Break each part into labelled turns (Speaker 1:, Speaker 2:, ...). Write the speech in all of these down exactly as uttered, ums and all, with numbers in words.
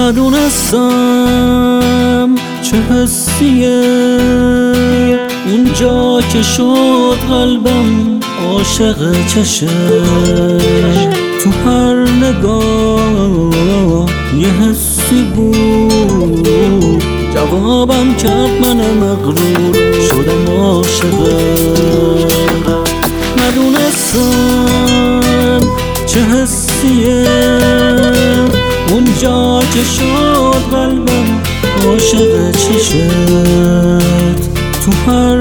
Speaker 1: ندونستم چه حسیه اونجا که شد قلبم عاشق چشم، تو هر نگاه یه حسی بود، جوابم کرد من مغرور شدم عاشقت. ندونستم چه حسیه اونجا که شد قلبم عاشق چشت، تو هر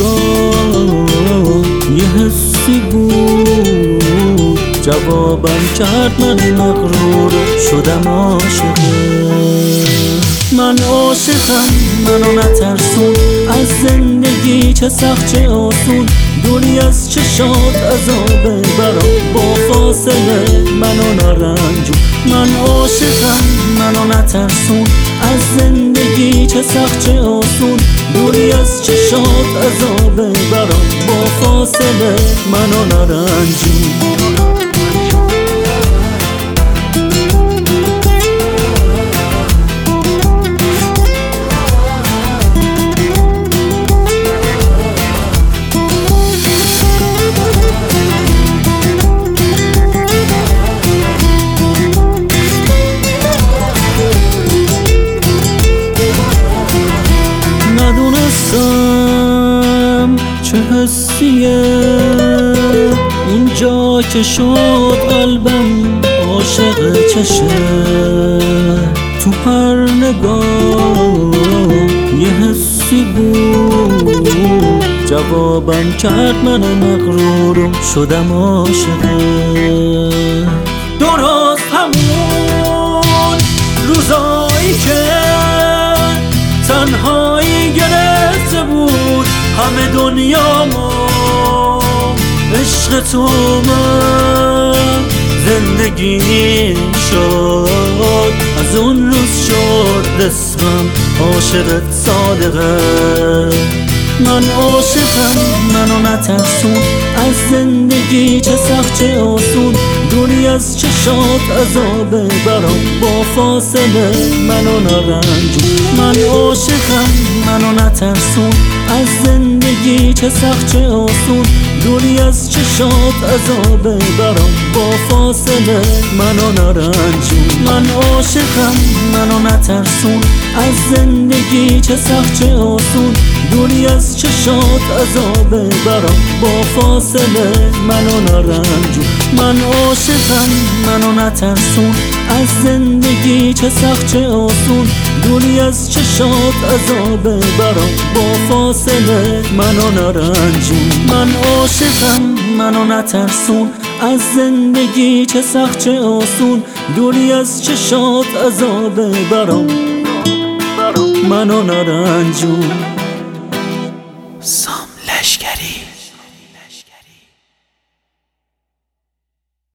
Speaker 1: نگاه یه حسی بود، جوابم کرد من مغرور شدم عاشقت. من عاشقم منو نترسون از زندگی، چه سخت چه آسون، دوری از چشات عذاب برام با فاصله منو نرنجون. من عاشقم منو نترسون از زندگی، چه سخت چه آسون، دوری از چشات عذاب برام با فاصله منو نرنجون. ندونستم چه حسیه اونجا که شد قلبم عاشق چشه، تو هر نگاه یه حسی بود، جوابم کرد من مغرور شدم عاشقت. درست همون روزایی که تنهایی گرفته بود همه دنیامو، عشق تو من زندگیم شد، از اون روز شد اسمم عاشقت صادقه. من عاشقم منو نترسون از زندگی، چه سخت چه آسون، دوری از چشات عذاب برام با فاصله منو نرنجون. من عاشقم منو نترسون از زندگی، چه سخت چه آسون، دوری از چشات عذاب برام با فاصله منو نرنجون. من عاشقم منو نترسون از زندگی، چه سخت چه آسون، دوری از چشات عذاب برام با فاصله منو نرنجون. من عاشقم منو نترسون از زندگی، چه سخت چه آسون، دوری از چشات عذاب برام با فاصله منو نرنجون. من عاشقم منو نترسون از زندگی، چه سخت چه آسون، دوری از چشات عذاب برام منو نرنجون.
Speaker 2: سام لشکری.